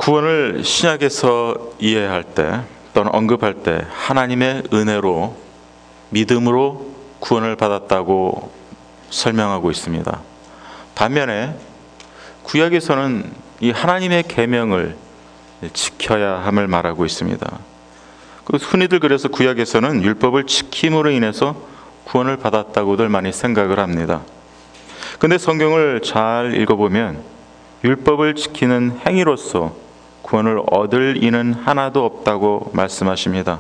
구원을 신약에서 이해할 때 또는 언급할 때 하나님의 은혜로 믿음으로 구원을 받았다고 설명하고 있습니다. 반면에 구약에서는 이 하나님의 계명을 지켜야 함을 말하고 있습니다. 흔히들 그래서 구약에서는 율법을 지킴으로 인해서 구원을 받았다고들 많이 생각을 합니다. 근데 성경을 잘 읽어보면 율법을 지키는 행위로서 구원을 얻을 이는 하나도 없다고 말씀하십니다.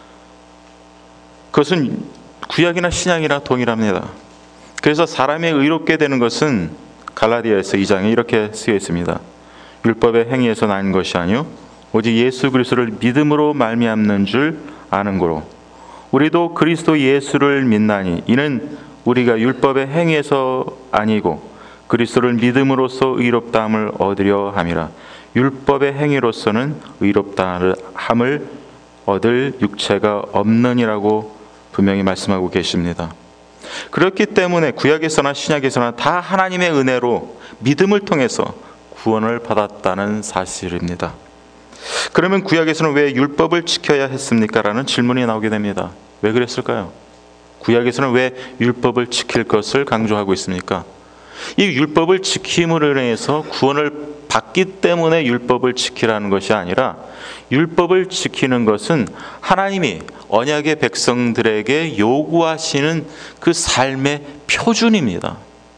그것은 구약이나 신약이나 동일합니다. 그래서 사람이 의롭게 되는 것은 갈라디아에서 2장에 이렇게 쓰여 있습니다. 율법의 행위에서 난 것이 아니요 오직 예수 그리스도를 믿음으로 말미암는 줄 아는 고로 우리도 그리스도 예수를 믿나니 이는 우리가 율법의 행위에서 아니고 그리스도를 믿음으로써 의롭다함을 얻으려 함이라. 율법의 행위로서는 의롭다함을 얻을 육체가 없느니라고 분명히 말씀하고 계십니다. 그렇기 때문에 구약에서나 신약에서나 다 하나님의 은혜로 믿음을 통해서 구원을 받았다는 사실입니다. 그러면 구약에서는 왜 율법을 지켜야 했습니까? 라는 질문이 나오게 됩니다. 왜 그랬을까요? 구약에서는 왜 율법을 지킬 것을 강조하고 있습니까? 이 율법을 지킴으로 인해서 구원을 받기 때문에 율법을 지키라는 것이 아니라 율법을 지키는 것은 하나님이 언약의 백성들에게 요구하시는 그 삶의 표준입니다.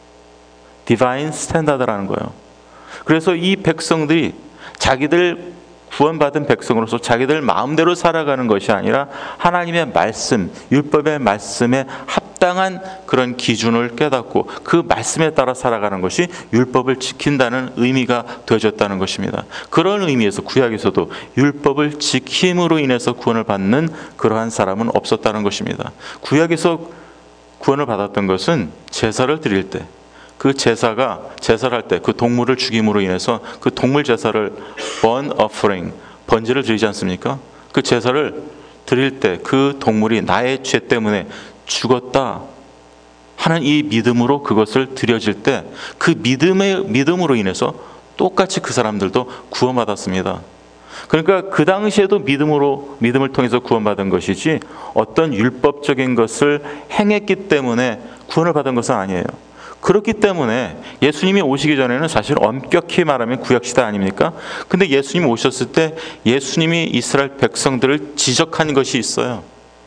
디바인 스탠다드라는 거예요. 그래서 이 백성들이 자기들 구원받은 백성으로서 자기들 마음대로 살아가는 것이 아니라 하나님의 말씀, 율법의 말씀에 합당한 그런 기준을 깨닫고 그 말씀에 따라 살아가는 것이 율법을 지킨다는 의미가 되어졌다는 것입니다. 그런 의미에서 구약에서도 율법을 지킴으로 인해서 구원을 받는 그러한 사람은 없었다는 것입니다. 구약에서 구원을 받았던 것은 제사를 드릴 때 그 제사를 할 때 그 동물을 죽임으로 인해서 그 동물 제사를 burnt offering, 번제를 드리지 않습니까? 그 제사를 드릴 때 그 동물이 나의 죄 때문에 죽었다 하는 이 믿음으로 그것을 드려질 때 그 믿음으로 인해서 똑같이 그 사람들도 구원받았습니다. 그러니까 그 당시에도 믿음을 통해서 구원받은 것이지 어떤 율법적인 것을 행했기 때문에 구원을 받은 것은 아니에요. 그렇기 때문에 예수님이 오시기 전에는 사실 엄격히 말하면 구약시대 아닙니까? 근데 예수님이 오셨을 때 예수님이 이스라엘 백성들을 지적한 것이 있어요.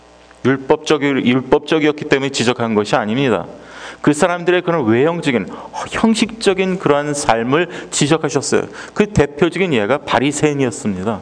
율법적이었기 때문에 지적한 것이 아닙니다. 그 사람들의 그런 외형적인 형식적인 그러한 삶을 지적하셨어요. 그 대표적인 예가 바리새인이었습니다.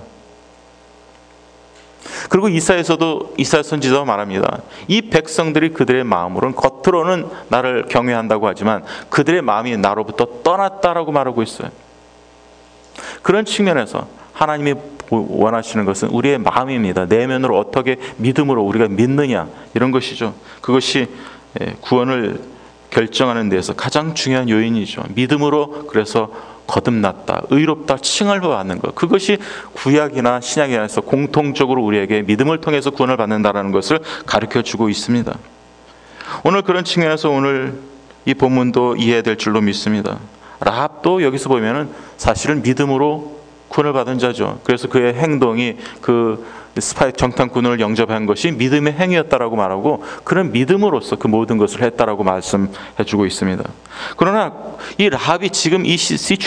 그리고 이사야 선지자도 말합니다. 이 백성들이 그들의 마음으로는 겉으로는 나를 경외한다고 하지만 그들의 마음이 나로부터 떠났다라고 말하고 있어요. 그런 측면에서 하나님이 원하시는 것은 우리의 마음입니다. 내면으로 어떻게 믿음으로 우리가 믿느냐 이런 것이죠. 그것이 구원을 결정하는 데서 가장 중요한 요인이죠. 믿음으로 그래서 거듭났다, 의롭다 칭을 받는 것. 그것이 구약이나 신약에서 공통적으로 우리에게 믿음을 통해서 구원을 받는다는 것을 가르쳐주고 있습니다. 오늘 그런 측면에서 오늘 이 본문도 이해될 줄로 믿습니다. 라합도 여기서 보면은 사실은 믿음으로 구원을 받은 자죠. 그래서 그의 행동이 그 스파이 정탐꾼을 영접한 것이 믿음의 행위였다라고 말하고 그런 믿음으로써 그 모든 것을 했다라고 말씀해주고 있습니다. 그러나 이 라합이 지금 이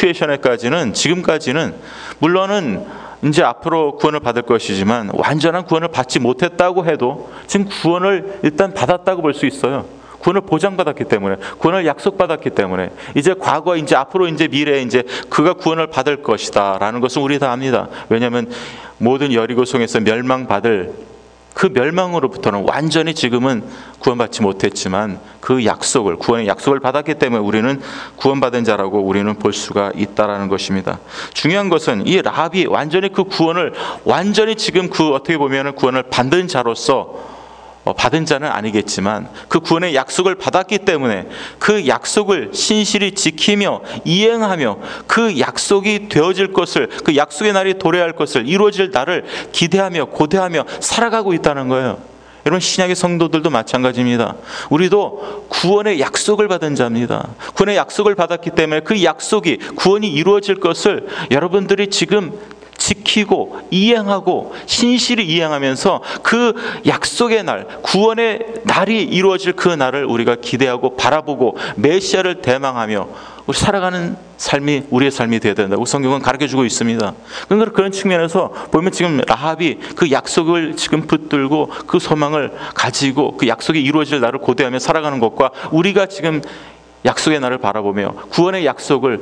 지금까지는 물론은 이제 앞으로 구원을 받을 것이지만 완전한 구원을 받지 못했다고 해도 지금 구원을 일단 받았다고 볼 수 있어요. 구원을 보장받았기 때문에, 구원을 약속받았기 때문에 이제 과거, 이제 앞으로, 이제 미래에 이제 그가 구원을 받을 것이다라는 것은 우리 다 압니다. 왜냐하면 모든 여리고성에서 멸망받을 그 멸망으로부터는 완전히 지금은 구원받지 못했지만 그 약속을, 구원의 약속을 받았기 때문에 우리는 구원받은 자라고 우리는 볼 수가 있다라는 것입니다. 중요한 것은 이 라합이 완전히 그 구원을 완전히 지금 어떻게 보면은 구원을 받은 자로서 받은 자는 아니겠지만 그 구원의 약속을 받았기 때문에 그 약속을 신실히 지키며 이행하며 그 약속이 되어질 것을, 그 약속의 날이 도래할 것을, 이루어질 날을 기대하며 고대하며 살아가고 있다는 거예요. 여러분, 신약의 성도들도 마찬가지입니다. 우리도 구원의 약속을 받은 자입니다. 구원의 약속을 받았기 때문에 그 약속이, 구원이 이루어질 것을 여러분들이 지금 지키고 이행하고 신실히 이행하면서 그 약속의 날, 구원의 날이 이루어질 그 날을 우리가 기대하고 바라보고 메시아를 대망하며 우리 살아가는 삶이 우리의 삶이 되어야 된다고 성경은 가르쳐주고 있습니다. 그러니까 그런 측면에서 보면 지금 라합이 그 약속을 지금 붙들고 그 소망을 가지고 그 약속이 이루어질 날을 고대하며 살아가는 것과 우리가 지금 약속의 날을 바라보며 구원의 약속을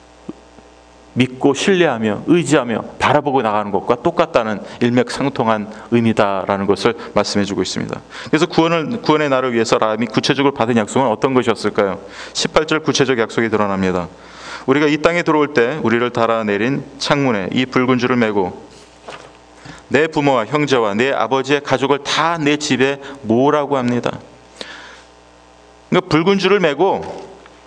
믿고 신뢰하며 의지하며 바라보고 나가는 것과 똑같다는 일맥상통한 의미다라는 것을 말씀해주고 있습니다. 그래서 구원의 날을 위해서 라합이 구체적으로 받은 약속은 어떤 것이었을까요? 18절 구체적 약속이 드러납니다. 우리가 이 땅에 들어올 때 우리를 달아내린 창문에 이 붉은 줄을 매고 내 부모와 형제와 내 아버지의 가족을 다 내 집에 모으라고 합니다. 그러니까 붉은 줄을 매고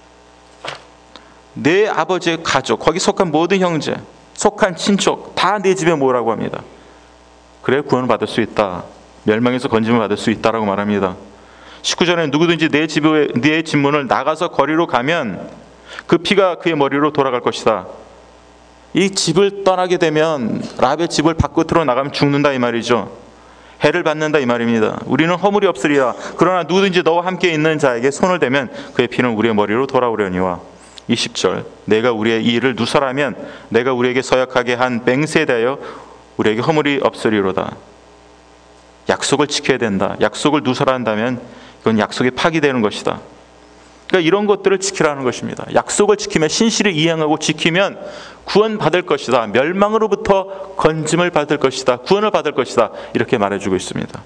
내 아버지의 가족, 거기 속한 모든 형제, 속한 친척 다 내 집에 모으라고 합니다. 그래 구원을 받을 수 있다, 멸망에서 건짐을 받을 수 있다라고 말합니다. 19절에 누구든지 내 집 문을 나가서 거리로 가면 그 피가 그의 머리로 돌아갈 것이다. 이 집을 떠나게 되면, 라합의 집을 밖으로 나가면 죽는다 이 말이죠. 해를 받는다 이 말입니다. 우리는 허물이 없으리라. 그러나 누구든지 너와 함께 있는 자에게 손을 대면 그의 피는 우리의 머리로 돌아오려니와. 20절 내가 우리의 이 일을 누설하면 내가 우리에게 서약하게 한 맹세에 대하여 우리에게 허물이 없으리로다. 약속을 지켜야 된다. 약속을 누설한다면 이건 약속이 파기되는 것이다. 그러니까 이런 것들을 지키라는 것입니다. 약속을 지키면, 신실히 이행하고 지키면 구원받을 것이다. 멸망으로부터 건짐을 받을 것이다. 구원을 받을 것이다. 이렇게 말해주고 있습니다.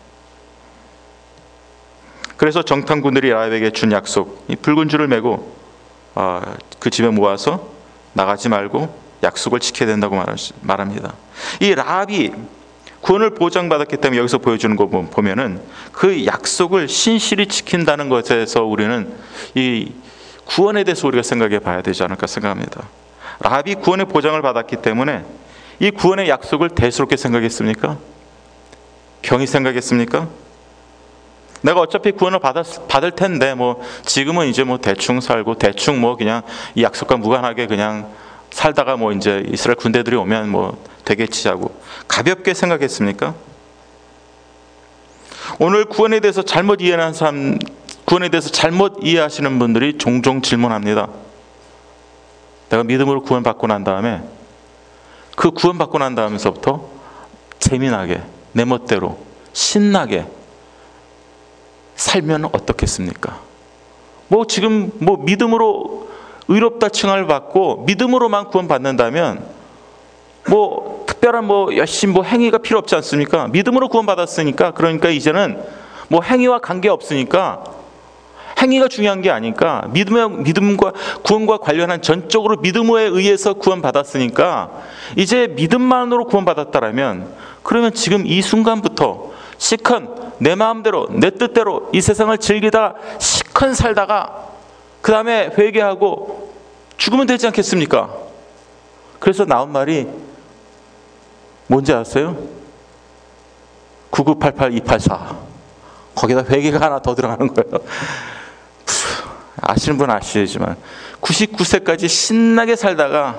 그래서 정탐꾼들이 라합에게 준 약속, 이 붉은 줄을 메고 그 집에 모아서 나가지 말고 약속을 지켜야 된다고 말합니다. 이 라합이 구원을 보장받았기 때문에 여기서 보여주는 거 보면은 그 약속을 신실히 지킨다는 것에서 우리는 이 구원에 대해서 우리가 생각해 봐야 되지 않을까 생각합니다. 라합이 구원의 보장을 받았기 때문에 이 구원의 약속을 대수롭게 생각했습니까? 경히 생각했습니까? 내가 어차피 구원을 받을 텐데 지금은 이제 대충 살고 대충 그냥 이 약속과 무관하게 그냥 살다가 이제 이스라엘 군대들이 오면 되겠지 하고 가볍게 생각했습니까? 오늘 구원에 대해서 잘못 이해하는 사람, 구원에 대해서 잘못 이해하시는 분들이 종종 질문합니다. 내가 믿음으로 구원받고 난 다음에 그 구원받고 난 다음에서부터 재미나게 내 멋대로 신나게 살면 어떻겠습니까? 지금 믿음으로 의롭다 칭함을 받고 믿음으로만 구원받는다면 특별한 열심히 행위가 필요 없지 않습니까? 믿음으로 구원받았으니까, 그러니까 이제는 행위와 관계 없으니까, 행위가 중요한 게 아니까, 믿음과 구원과 관련한 전적으로 믿음에 의해서 구원받았으니까 이제 믿음만으로 구원받았다라면, 그러면 지금 이 순간부터 시컨 내 마음대로 내 뜻대로 이 세상을 즐기다 시컨 살다가 그 다음에 회개하고 죽으면 되지 않겠습니까? 그래서 나온 말이 뭔지 아세요? 9988284 거기다 회개가 하나 더 들어가는 거예요. 아시는 분은 아시지만 99세까지 신나게 살다가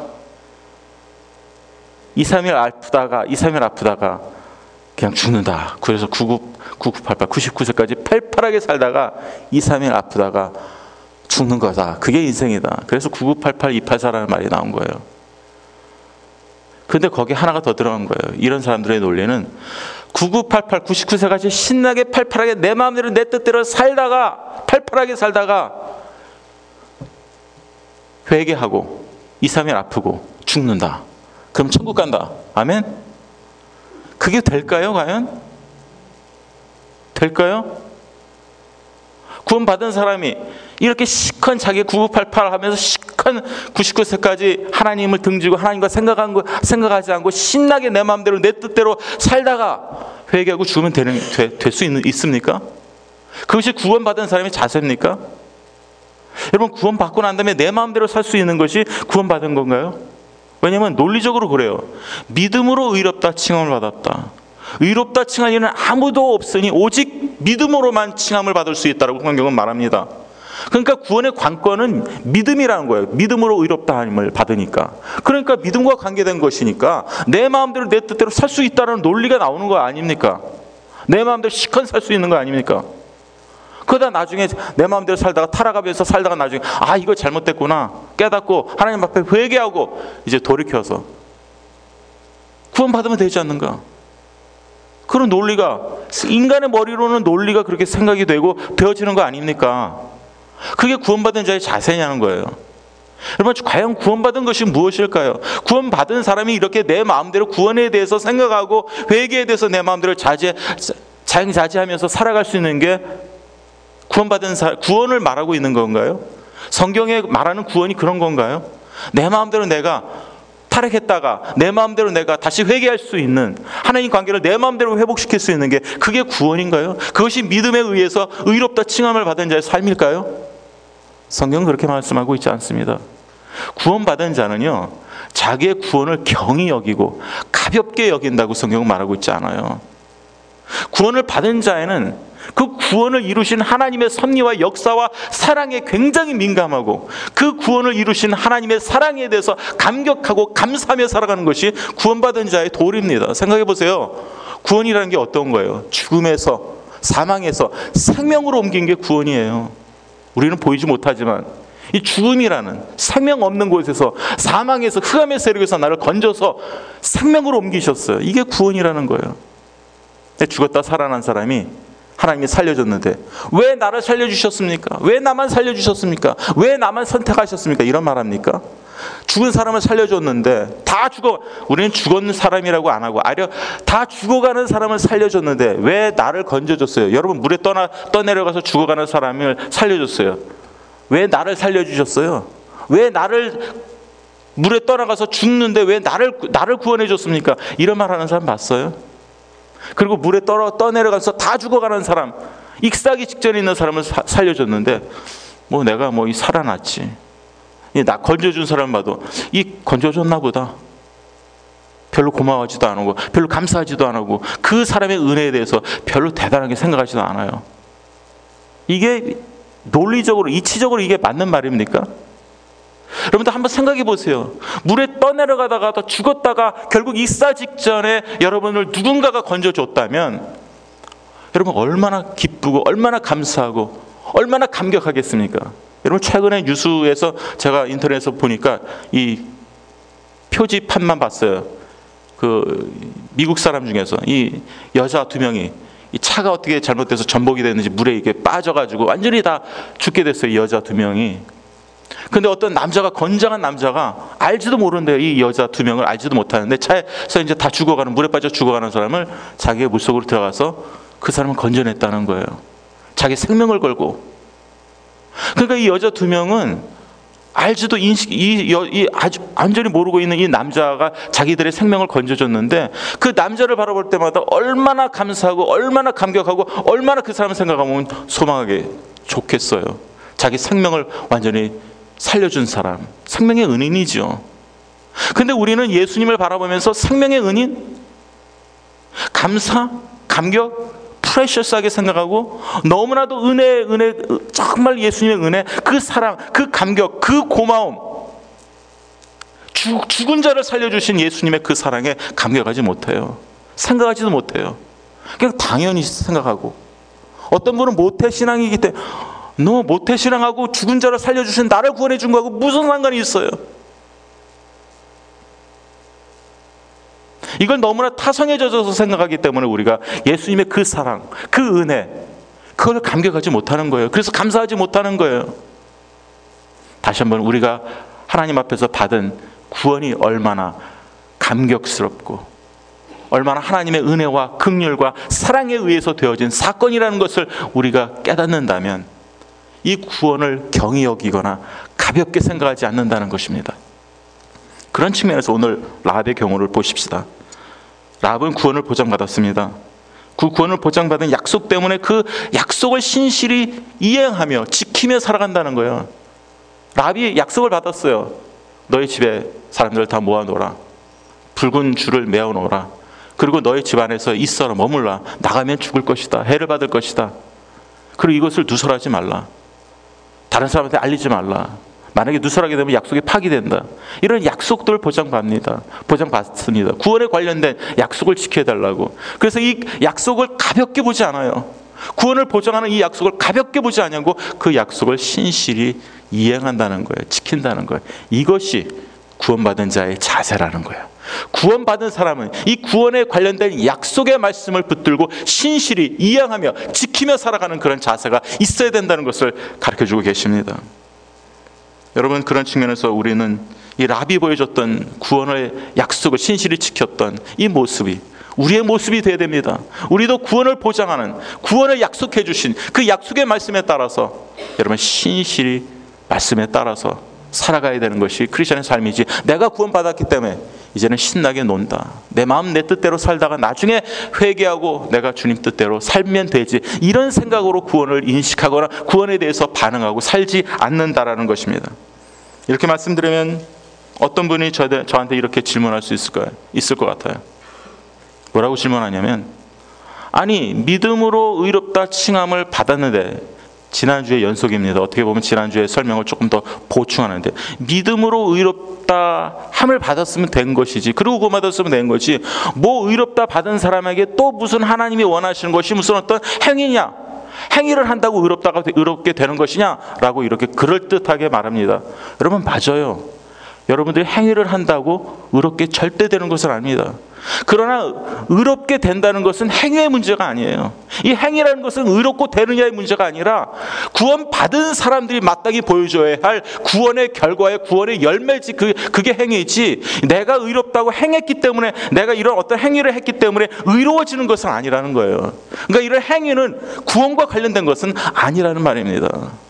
2, 3일 아프다가 그냥 죽는다. 그래서 9988 99세까지 팔팔하게 살다가 2, 3일 아프다가 죽는 거다. 그게 인생이다. 그래서 9988284라는 말이 나온 거예요. 근데 거기에 하나가 더 들어간 거예요. 이런 사람들의 논리는 9988 99세까지 신나게 팔팔하게 내 마음대로 내 뜻대로 살다가 팔팔하게 살다가 회개하고 2, 3일 아프고 죽는다. 그럼 천국 간다. 아멘? 그게 될까요, 과연? 될까요? 구원받은 사람이 이렇게 시컨 자기 9988 하면서 시컨 99세까지 하나님을 등지고 하나님과 생각하지 않고 신나게 내 마음대로 내 뜻대로 살다가 회개하고 죽으면 될 수 있습니까? 그것이 구원받은 사람의 자세입니까? 여러분, 구원받고 난 다음에 내 마음대로 살 수 있는 것이 구원받은 건가요? 왜냐하면 논리적으로 그래요. 믿음으로 의롭다 칭함을 받았다. 의롭다 칭할 이는 아무도 없으니 오직 믿음으로만 칭함을 받을 수 있다고 성경은 말합니다. 그러니까 구원의 관건은 믿음이라는 거예요. 믿음으로 의롭다함을 받으니까. 그러니까 믿음과 관계된 것이니까 내 마음대로 내 뜻대로 살 수 있다는 논리가 나오는 거 아닙니까? 내 마음대로 시컨 살 수 있는 거 아닙니까? 그러다 나중에 내 마음대로 살다가 타락하면서 살다가 나중에 이거 잘못됐구나 깨닫고 하나님 앞에 회개하고 이제 돌이켜서 구원받으면 되지 않는가? 그런 논리가, 인간의 머리로는 논리가 그렇게 생각이 되고 되어지는 거 아닙니까? 그게 구원받은 자의 자세냐는 거예요. 여러분, 과연 구원받은 것이 무엇일까요? 구원받은 사람이 이렇게 내 마음대로 구원에 대해서 생각하고 회개에 대해서 내 마음대로 자행자제하면서 살아갈 수 있는 게 구원을 말하고 있는 건가요? 성경에 말하는 구원이 그런 건가요? 내 마음대로 내가 타락했다가 내 마음대로 내가 다시 회개할 수 있는, 하나님 관계를 내 마음대로 회복시킬 수 있는 게 그게 구원인가요? 그것이 믿음에 의해서 의롭다 칭함을 받은 자의 삶일까요? 성경은 그렇게 말씀하고 있지 않습니다. 구원받은 자는요, 자기의 구원을 경히 여기고 가볍게 여긴다고 성경은 말하고 있지 않아요. 구원을 받은 자에는 그 구원을 이루신 하나님의 섭리와 역사와 사랑에 굉장히 민감하고, 그 구원을 이루신 하나님의 사랑에 대해서 감격하고 감사하며 살아가는 것이 구원받은 자의 도리입니다. 생각해 보세요. 구원이라는 게 어떤 거예요? 죽음에서, 사망에서 생명으로 옮긴 게 구원이에요. 우리는 보이지 못하지만 이 죽음이라는 생명 없는 곳에서, 사망에서, 흑암의 세력에서 나를 건져서 생명으로 옮기셨어요. 이게 구원이라는 거예요. 죽었다 살아난 사람이 하나님이 살려줬는데 왜 나를 살려주셨습니까? 왜 나만 살려주셨습니까? 왜 나만 선택하셨습니까? 이런 말 합니까? 죽은 사람을 살려줬는데 다 죽어, 우리는 죽은 사람이라고 안 하고 아려 다 죽어가는 사람을 살려줬는데 왜 나를 건져줬어요? 여러분, 물에 떠내려가서 죽어가는 사람을 살려줬어요. 왜 나를 살려주셨어요? 왜 나를 물에 떠나가서 죽는데 왜 나를 구원해 줬습니까? 이런 말 하는 사람 봤어요? 그리고 물에 떠내려가서 다 죽어가는 사람, 익사하기 직전에 있는 사람을 살려줬는데 내가 살아났지, 나 건져준 사람 봐도 건져줬나 보다, 별로 고마워하지도 않고 별로 감사하지도 않고 그 사람의 은혜에 대해서 별로 대단하게 생각하지도 않아요. 이게 논리적으로, 이치적으로 이게 맞는 말입니까? 여러분들 한번 생각해 보세요. 물에 떠내려가다가 더 죽었다가 결국 익사 직전에 여러분을 누군가가 건져줬다면 여러분 얼마나 기쁘고 얼마나 감사하고 얼마나 감격하겠습니까? 여러분, 최근에 뉴스에서 제가 인터넷에서 보니까 이 표지판만 봤어요. 그 미국 사람 중에서 이 여자 2명이 이 차가 어떻게 잘못돼서 전복이 됐는지 물에 이게 빠져가지고 완전히 다 죽게 됐어요. 이 여자 2명이. 근데 어떤 남자가, 건장한 남자가 알지도 모르는데요, 이 여자 2명을 알지도 못하는데 차에서 이제 다 죽어가는, 물에 빠져 죽어가는 사람을 자기의 물속으로 들어가서 그 사람을 건져냈다는 거예요. 자기 생명을 걸고. 그러니까 이 여자 2명은 알지도 아주 완전히 모르고 있는 이 남자가 자기들의 생명을 건져줬는데 그 남자를 바라볼 때마다 얼마나 감사하고 얼마나 감격하고 얼마나 그 사람을 생각하면 소망하게 좋겠어요. 자기 생명을 완전히 살려준 사람, 생명의 은인이죠. 근데 우리는 예수님을 바라보면서 생명의 은인, 감사, 감격, 프레셔스하게 생각하고 너무나도 은혜, 정말 예수님의 은혜, 그 사랑, 그 감격, 그 고마움, 죽은 자를 살려주신 예수님의 그 사랑에 감격하지 못해요. 생각하지도 못해요. 그냥 당연히 생각하고, 어떤 분은 모태신앙이기 때문에 너 모태신앙하고 죽은 자를 살려주신 나를 구원해 준 거하고 무슨 상관이 있어요? 이걸 너무나 타성에 젖어서 생각하기 때문에 우리가 예수님의 그 사랑, 그 은혜, 그걸 감격하지 못하는 거예요. 그래서 감사하지 못하는 거예요. 다시 한번 우리가 하나님 앞에서 받은 구원이 얼마나 감격스럽고 얼마나 하나님의 은혜와 긍휼과 사랑에 의해서 되어진 사건이라는 것을 우리가 깨닫는다면 이 구원을 경히 여기거나 가볍게 생각하지 않는다는 것입니다. 그런 측면에서 오늘 라합의 경우를 보십시다. 라합은 구원을 보장받았습니다. 그 구원을 보장받은 약속 때문에 그 약속을 신실히 이행하며 지키며 살아간다는 거예요. 라합이 약속을 받았어요. 너희 집에 사람들을 다 모아놓으라. 붉은 줄을 메어놓으라. 그리고 너의 집 안에서 있어라, 머물라. 나가면 죽을 것이다. 해를 받을 것이다. 그리고 이것을 누설하지 말라. 다른 사람한테 알리지 말라. 만약에 누설하게 되면 약속이 파기된다. 이런 약속들을 보장받습니다. 구원에 관련된 약속을 지켜달라고. 그래서 이 약속을 가볍게 보지 않아요. 구원을 보장하는 이 약속을 가볍게 보지 않냐고, 그 약속을 신실히 이행한다는 거예요. 지킨다는 거예요. 이것이 구원받은 자의 자세라는 거예요. 구원받은 사람은 이 구원에 관련된 약속의 말씀을 붙들고 신실히 이행하며 지키며 살아가는 그런 자세가 있어야 된다는 것을 가르쳐주고 계십니다. 여러분, 그런 측면에서 우리는 이 라비 보여줬던 구원의 약속을 신실히 지켰던 이 모습이 우리의 모습이 되어야 됩니다. 우리도 구원을 보장하는, 구원을 약속해 주신 그 약속의 말씀에 따라서 여러분 신실히 말씀에 따라서 살아가야 되는 것이 크리스천의 삶이지, 내가 구원받았기 때문에 이제는 신나게 논다, 내 마음 내 뜻대로 살다가 나중에 회개하고 내가 주님 뜻대로 살면 되지, 이런 생각으로 구원을 인식하거나 구원에 대해서 반응하고 살지 않는다라는 것입니다. 이렇게 말씀드리면 어떤 분이 저한테 이렇게 질문할 수 있을 것 같아요. 뭐라고 질문하냐면, 아니 믿음으로 의롭다 칭함을 받았는데, 지난주의 연속입니다. 어떻게 보면 지난주의 설명을 조금 더 보충하는데, 믿음으로 의롭다 함을 받았으면 된 것이지, 그리고 구원받았으면 된 거지, 뭐 의롭다 받은 사람에게 또 무슨 하나님이 원하시는 것이 무슨 어떤 행위냐, 행위를 한다고 의롭게 되는 것이냐라고 이렇게 그럴듯하게 말합니다. 여러분, 맞아요. 여러분들이 행위를 한다고 의롭게 절대 되는 것은 아닙니다. 그러나 의롭게 된다는 것은 행위의 문제가 아니에요. 이 행위라는 것은 의롭고 되느냐의 문제가 아니라 구원받은 사람들이 마땅히 보여줘야 할 구원의 결과의 구원의 열매지, 그게 행위지, 내가 의롭다고 행했기 때문에, 내가 이런 어떤 행위를 했기 때문에 의로워지는 것은 아니라는 거예요. 그러니까 이런 행위는 구원과 관련된 것은 아니라는 말입니다.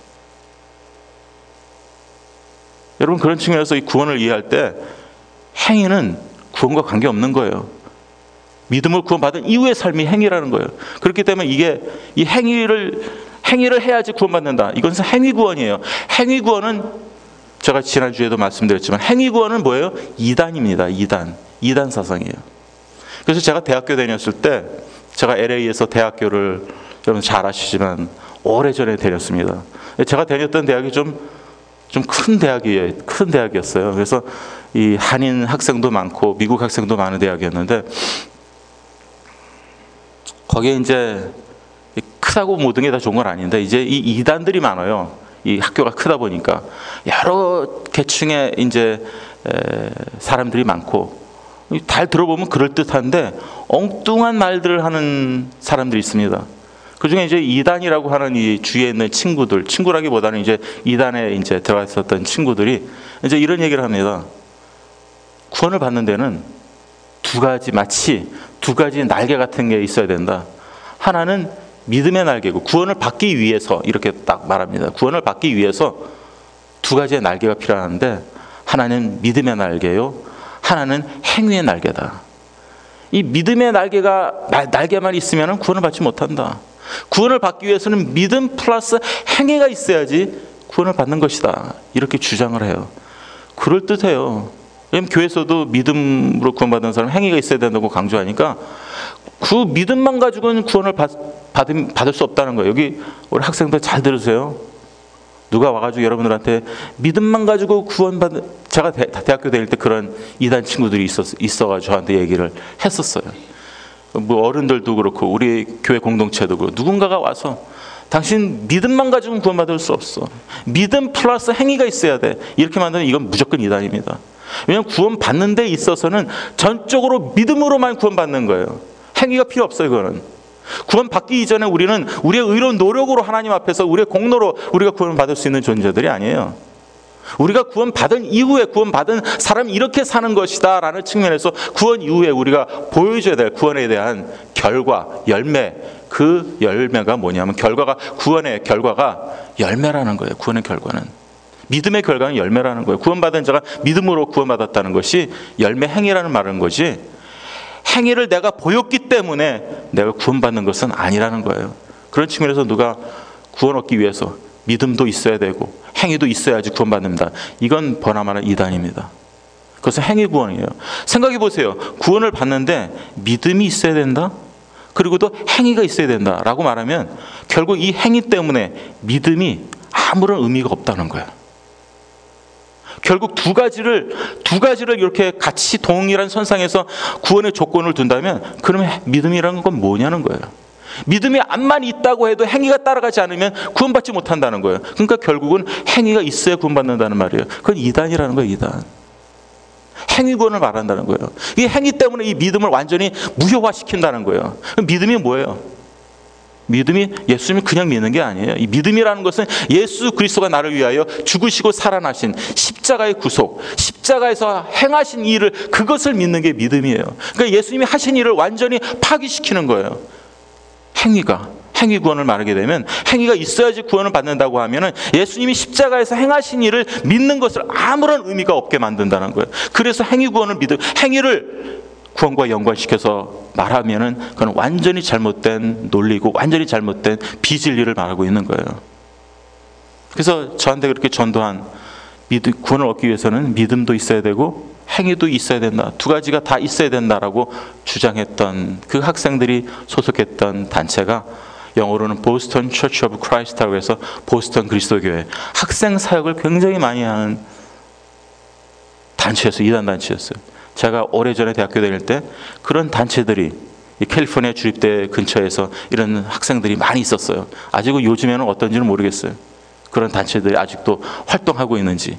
여러분, 그런 측면에서 이 구원을 이해할 때 행위는 구원과 관계없는 거예요. 믿음을 구원받은 이후의 삶이 행위라는 거예요. 그렇기 때문에 이게 이 행위를 해야지 구원받는다, 이것은 행위 구원이에요. 행위 구원은 제가 지난주에도 말씀드렸지만 행위 구원은 뭐예요? 이단입니다. 이단 사상이에요. 그래서 제가 대학교 다녔을 때, 제가 LA에서 대학교를 여러분 잘 아시지만 오래전에 다녔습니다. 제가 다녔던 대학이 좀 큰 대학이었어요. 그래서 이 한인 학생도 많고 미국 학생도 많은 대학이었는데, 거기에 이제 크다고 모든 게 다 좋은 건 아닌데, 이제 이 이단들이 많아요. 이 학교가 크다 보니까 여러 계층의 이제 사람들이 많고, 잘 들어보면 그럴듯한데 엉뚱한 말들을 하는 사람들이 있습니다. 그 중에 이제 이단이라고 하는 이 주위에 있는 친구라기보다는 이제 이단에 이제 들어가 있었던 친구들이 이제 이런 얘기를 합니다. 구원을 받는 데는 마치 두 가지 날개 같은 게 있어야 된다. 하나는 믿음의 날개고, 구원을 받기 위해서, 이렇게 딱 말합니다. 구원을 받기 위해서 두 가지의 날개가 필요한데, 하나는 믿음의 날개요, 하나는 행위의 날개다. 이 믿음의 날개만 있으면 구원을 받지 못한다. 구원을 받기 위해서는 믿음 플러스 행위가 있어야지 구원을 받는 것이다, 이렇게 주장을 해요. 그럴듯해요. 왜냐하면 교회에서도 믿음으로 구원받은 사람 행위가 있어야 된다고 강조하니까 그 믿음만 가지고는 구원을 받을 수 없다는 거예요. 여기 우리 학생들 잘 들으세요. 누가 와가지고 여러분들한테 믿음만 가지고 제가 대학교 다닐 때 그런 이단 친구들이 있어가지고 저한테 얘기를 했었어요. 뭐 어른들도 그렇고 우리 교회 공동체도 그렇고, 누군가가 와서 당신 믿음만 가지고는 구원받을 수 없어, 믿음 플러스 행위가 있어야 돼, 이렇게 만들면 이건 무조건 이단입니다. 왜냐하면 구원받는 데 있어서는 전적으로 믿음으로만 구원받는 거예요. 행위가 필요 없어요. 그거는 구원받기 이전에 우리는 우리의 의로운 노력으로 하나님 앞에서 우리의 공로로 우리가 구원받을 수 있는 존재들이 아니에요. 우리가 구원받은 이후에 구원받은 사람이 이렇게 사는 것이다 라는 측면에서 구원 이후에 우리가 보여줘야 될 구원에 대한 결과, 열매, 그 열매가 뭐냐면 구원의 결과가 열매라는 거예요. 구원의 결과는, 믿음의 결과는 열매라는 거예요. 구원받은 자가 믿음으로 구원받았다는 것이 열매, 행위라는 말인 거지, 행위를 내가 보였기 때문에 내가 구원받는 것은 아니라는 거예요. 그런 측면에서 누가 구원 얻기 위해서 믿음도 있어야 되고 행위도 있어야지 구원받는다, 이건 버나마나 이단입니다. 그것은 행위 구원이에요. 생각해 보세요. 구원을 받는데 믿음이 있어야 된다? 그리고 또 행위가 있어야 된다라고 말하면 결국 이 행위 때문에 믿음이 아무런 의미가 없다는 거예요. 결국 두 가지를 이렇게 같이 동일한 선상에서 구원의 조건을 둔다면 그러면 믿음이라는 건 뭐냐는 거예요. 믿음이 암만 있다고 해도 행위가 따라가지 않으면 구원받지 못한다는 거예요. 그러니까 결국은 행위가 있어야 구원받는다는 말이에요. 그건 이단이라는 거예요. 이단. 행위 구원을 말한다는 거예요. 이 행위 때문에 이 믿음을 완전히 무효화시킨다는 거예요. 믿음이 뭐예요? 믿음이 예수님을 그냥 믿는 게 아니에요. 이 믿음이라는 것은 예수 그리스도가 나를 위하여 죽으시고 살아나신 십자가의 구속, 십자가에서 행하신 일을, 그것을 믿는 게 믿음이에요. 그러니까 예수님이 하신 일을 완전히 파기시키는 거예요. 행위 구원을 말하게 되면 행위가 있어야지 구원을 받는다고 하면은 예수님이 십자가에서 행하신 일을 믿는 것을 아무런 의미가 없게 만든다는 거예요. 그래서 행위 구원을 행위를 구원과 연관시켜서 말하면은 그건 완전히 잘못된 논리고 완전히 잘못된 비진리를 말하고 있는 거예요. 그래서 저한테 그렇게 전도한 구원을 얻기 위해서는 믿음도 있어야 되고 행위도 있어야 된다. 두 가지가 다 있어야 된다라고 주장했던 그 학생들이 소속했던 단체가 영어로는 보스턴 처치 오브 크라이스트라고 해서 보스턴 그리스도교회, 학생 사역을 굉장히 많이 하는 단체였어요. 이단 단체였어요. 제가 오래전에 대학교 다닐 때 그런 단체들이 이 캘리포니아 주립대 근처에서 이런 학생들이 많이 있었어요. 아직은 요즘에는 어떤지는 모르겠어요. 그런 단체들이 아직도 활동하고 있는지.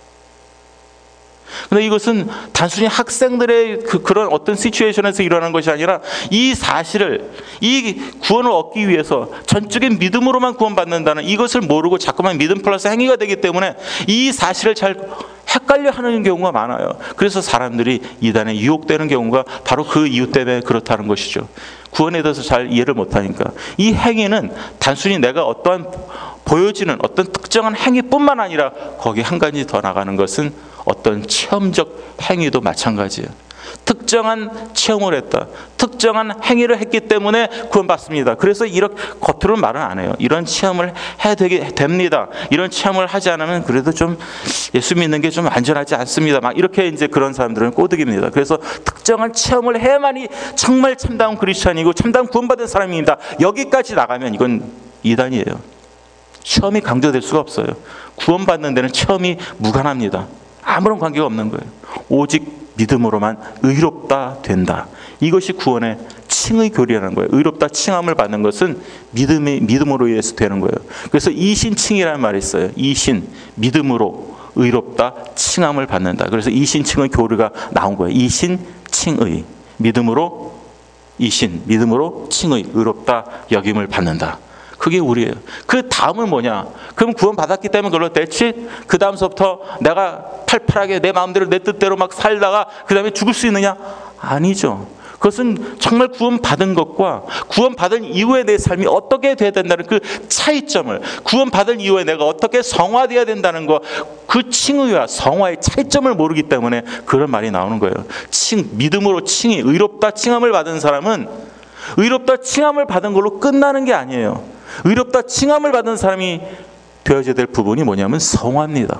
근데 이것은 단순히 학생들의 그런 어떤 시츄에이션에서 일어난 것이 아니라 이 사실을, 이 구원을 얻기 위해서 전적인 믿음으로만 구원받는다는 이것을 모르고 자꾸만 믿음 플러스 행위가 되기 때문에 이 사실을 잘 헷갈려 하는 경우가 많아요. 그래서 사람들이 이단에 유혹되는 경우가 바로 그 이유 때문에 그렇다는 것이죠. 구원에 대해서 잘 이해를 못하니까. 이 행위는 단순히 내가 어떠한 보여지는 어떤 특정한 행위뿐만 아니라 거기 한 가지 더 나가는 것은 어떤 체험적 행위도 마찬가지예요. 특정한 체험을 했다. 특정한 행위를 했기 때문에 구원받습니다. 그래서 이렇게 겉으로는 말은 안 해요. 이런 체험을 해야 됩니다. 이런 체험을 하지 않으면 그래도 좀 예수 믿는 게 좀 안전하지 않습니다. 막 이렇게 이제 그런 사람들은 꼬드깁니다. 그래서 특정한 체험을 해야만이 정말 참다운 크리스찬이고 참다운 구원받은 사람입니다. 여기까지 나가면 이건 이단이에요. 체험이 강조될 수가 없어요. 구원받는 데는 체험이 무관합니다. 아무런 관계가 없는 거예요. 오직 믿음으로만 의롭다 된다. 이것이 구원의 칭의 교리라는 거예요. 의롭다 칭함을 받는 것은 믿음으로 의해서 되는 거예요. 그래서 이신칭이라는 말이 있어요. 이신, 믿음으로 의롭다 칭함을 받는다. 그래서 이신칭의 교리가 나온 거예요. 이신칭의, 믿음으로 이신, 믿음으로 칭의, 의롭다 여김을 받는다. 그게 우리예요. 그 다음은 뭐냐? 그럼 구원 받았기 때문에 그걸로 됐지? 그 다음서부터 내가 팔팔하게 내 마음대로 내 뜻대로 막 살다가 그 다음에 죽을 수 있느냐? 아니죠. 그것은 정말 구원받은 것과 구원받은 이후에 내 삶이 어떻게 돼야 된다는 그 차이점을, 구원받은 이후에 내가 어떻게 성화되어야 된다는 것, 그 칭의와 성화의 차이점을 모르기 때문에 그런 말이 나오는 거예요. 믿음으로 칭의, 의롭다 칭함을 받은 사람은 의롭다 칭함을 받은 걸로 끝나는 게 아니에요. 의롭다 칭함을 받은 사람이 되어져야 될 부분이 뭐냐면 성화입니다.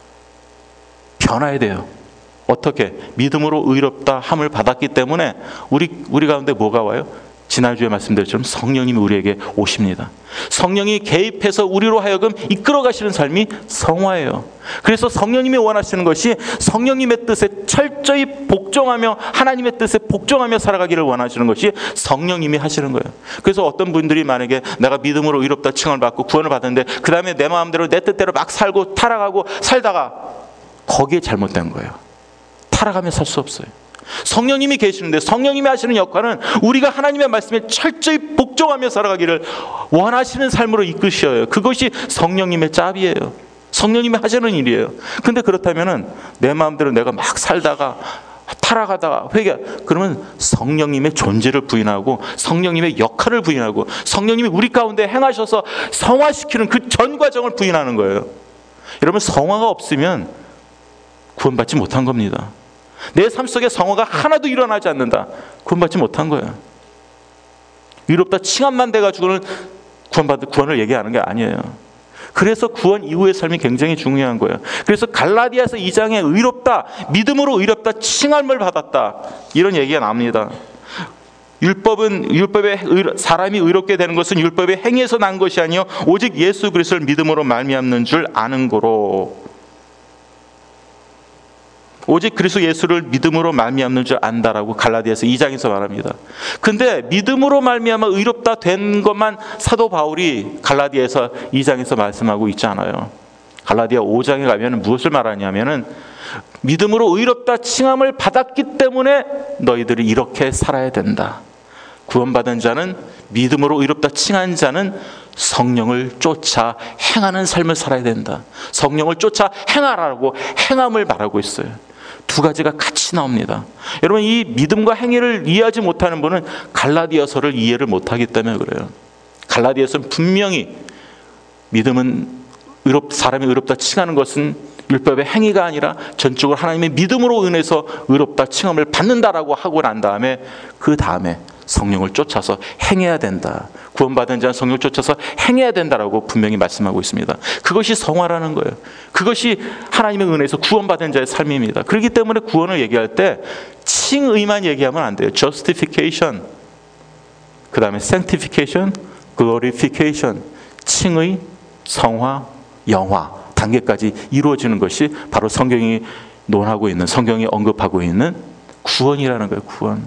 변화해야 돼요. 어떻게? 믿음으로 의롭다 함을 받았기 때문에 우리 가운데 뭐가 와요? 지난주에 말씀드렸처럼 성령님이 우리에게 오십니다. 성령이 개입해서 우리로 하여금 이끌어 가시는 삶이 성화예요. 그래서 성령님이 원하시는 것이 성령님의 뜻에 철저히 복종하며 하나님의 뜻에 복종하며 살아가기를 원하시는 것이 성령님이 하시는 거예요. 그래서 어떤 분들이 만약에 내가 믿음으로 의롭다 칭을 받고 구원을 받았는데 그 다음에 내 마음대로 내 뜻대로 막 살고 타락하고 살다가 거기에 잘못된 거예요. 타락하며 살 수 없어요. 성령님이 계시는데 성령님이 하시는 역할은 우리가 하나님의 말씀에 철저히 복종하며 살아가기를 원하시는 삶으로 이끄셔요. 그것이 성령님의 짭이에요. 성령님이 하시는 일이에요. 근데 그렇다면은 내 마음대로 내가 막 살다가 타락하다가 그러면 성령님의 존재를 부인하고 성령님의 역할을 부인하고 성령님이 우리 가운데 행하셔서 성화시키는 그 전 과정을 부인하는 거예요. 여러분, 성화가 없으면 구원받지 못한 겁니다. 내 삶 속에 성화가 하나도 일어나지 않는다. 구원받지 못한 거예요. 의롭다 칭함만 돼가지고는 구원을 얘기하는 게 아니에요. 그래서 구원 이후의 삶이 굉장히 중요한 거예요. 그래서 갈라디아서 2장에 의롭다, 믿음으로 의롭다, 칭함을 받았다, 이런 얘기가 나옵니다. 율법에 사람이 의롭게 되는 것은 율법의 행위에서 난 것이 아니요 오직 예수 그리스도를 믿음으로 말미암는 줄 아는 거로. 오직 그리스도 예수를 믿음으로 말미암는 줄 안다라고 갈라디아서 2장에서 말합니다. 근데 믿음으로 말미암아 의롭다 된 것만 사도 바울이 갈라디아서 2장에서 말씀하고 있지 않아요. 갈라디아 5장에 가면 무엇을 말하냐면은 믿음으로 의롭다 칭함을 받았기 때문에 너희들이 이렇게 살아야 된다. 구원받은 자는, 믿음으로 의롭다 칭한 자는 성령을 쫓아 행하는 삶을 살아야 된다. 성령을 쫓아 행하라고 행함을 말하고 있어요. 두 가지가 같이 나옵니다. 여러분, 이 믿음과 행위를 이해하지 못하는 분은 갈라디아서를 이해를 못하기 때문에 그래요. 갈라디아서는 분명히 믿음은 사람이 의롭다 칭하는 것은 율법의 행위가 아니라 전적으로 하나님의 믿음으로 인해서 의롭다 칭함을 받는다라고 하고 난 다음에 그 다음에 성령을 쫓아서 행해야 된다. 구원받은 자는 성령을 쫓아서 행해야 된다라고 분명히 말씀하고 있습니다. 그것이 성화라는 거예요. 그것이 하나님의 은혜에서 구원받은 자의 삶입니다. 그렇기 때문에 구원을 얘기할 때 칭의만 얘기하면 안 돼요. justification, 그 다음에 sanctification, glorification, 칭의, 성화, 영화 단계까지 이루어지는 것이 바로 성경이 논하고 있는, 성경이 언급하고 있는 구원이라는 거예요. 구원.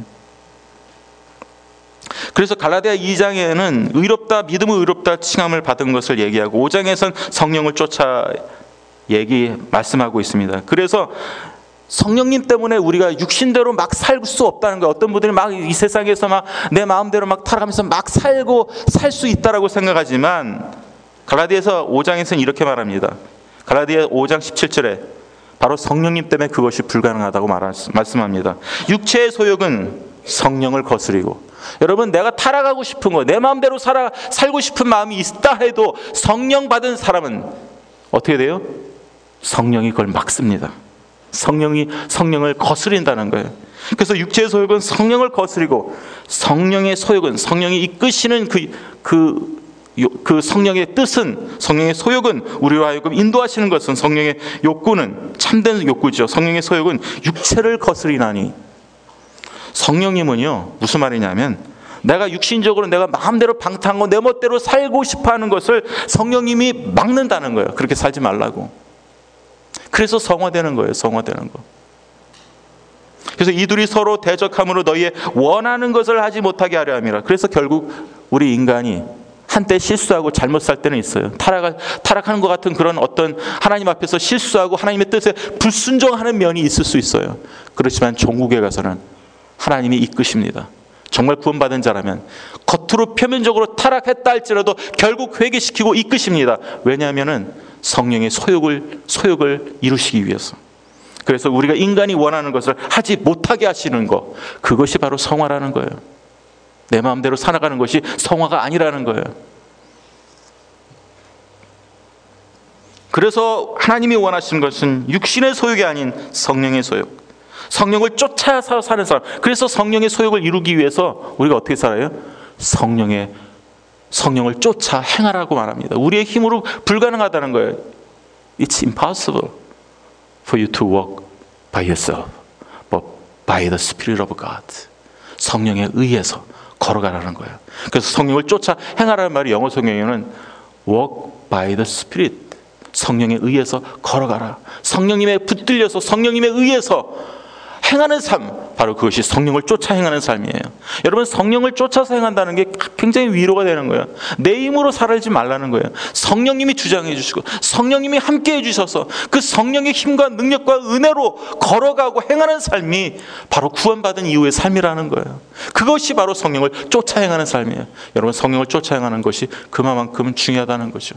그래서 갈라디아 2장에는 의롭다, 믿음의 의롭다 칭함을 받은 것을 얘기하고 5장에서는 성령을 쫓아 말씀하고 있습니다. 그래서 성령님 때문에 우리가 육신대로 막 살 수 없다는 거예요. 어떤 분들이 막 이 세상에서 막 내 마음대로 막 타락하면서 막 살 수 있다라고 생각하지만 갈라디아서 5장에서는 이렇게 말합니다. 갈라디아 5장 17절에 바로 성령님 때문에 그것이 불가능하다고 말씀합니다. 육체의 소욕은 성령을 거스리고, 여러분, 내가 타락하고 싶은 거, 내 마음대로 살고 싶은 마음이 있다 해도 성령 받은 사람은 어떻게 돼요? 성령이 그걸 막습니다. 성령을 거스린다는 거예요. 그래서 육체의 소욕은 성령을 거스리고, 성령의 소욕은, 성령이 이끄시는 그 성령의 뜻은, 성령의 소욕은, 우리로 하여금 인도하시는 것은, 성령의 욕구는 참된 욕구죠. 성령의 소욕은 육체를 거스리나니. 성령님은요, 무슨 말이냐면 내가 육신적으로 내가 마음대로 방탕하고 내 멋대로 살고 싶어하는 것을 성령님이 막는다는 거예요. 그렇게 살지 말라고. 그래서 성화되는 거예요. 성화되는 거. 그래서 이들이 서로 대적함으로 너희의 원하는 것을 하지 못하게 하려 함이라. 그래서 결국 우리 인간이 한때 실수하고 잘못 살 때는 있어요. 타락하는 것 같은 그런 어떤 하나님 앞에서 실수하고 하나님의 뜻에 불순종하는 면이 있을 수 있어요. 그렇지만 종국에 가서는 하나님이 이끄십니다. 정말 구원받은 자라면 겉으로 표면적으로 타락했다 할지라도 결국 회개시키고 이끄십니다. 왜냐하면 성령의 소욕을 이루시기 위해서. 그래서 우리가 인간이 원하는 것을 하지 못하게 하시는 것, 그것이 바로 성화라는 거예요. 내 마음대로 살아가는 것이 성화가 아니라는 거예요. 그래서 하나님이 원하시는 것은 육신의 소욕이 아닌 성령의 소욕, 성령을 쫓아서 사는 사람. 그래서 성령의 소욕을 이루기 위해서 우리가 어떻게 살아요? 성령을 쫓아 행하라고 말합니다. 우리의 힘으로 불가능하다는 거예요. It's impossible for you to walk by yourself, but by the Spirit of God. 성령에 의해서 걸어가라는 거예요. 그래서 성령을 쫓아 행하라는 말이 영어 성경에는 walk by the Spirit, 성령에 의해서 걸어가라. 성령님에 붙들려서 성령님에 의해서 행하는 삶, 바로 그것이 성령을 쫓아 행하는 삶이에요. 여러분, 성령을 쫓아서 행한다는 게 굉장히 위로가 되는 거예요. 내 힘으로 살지 말라는 거예요. 성령님이 주장해 주시고 성령님이 함께 해주셔서 그 성령의 힘과 능력과 은혜로 걸어가고 행하는 삶이 바로 구원받은 이후의 삶이라는 거예요. 그것이 바로 성령을 쫓아 행하는 삶이에요. 여러분, 성령을 쫓아 행하는 것이 그만큼 중요하다는 거죠.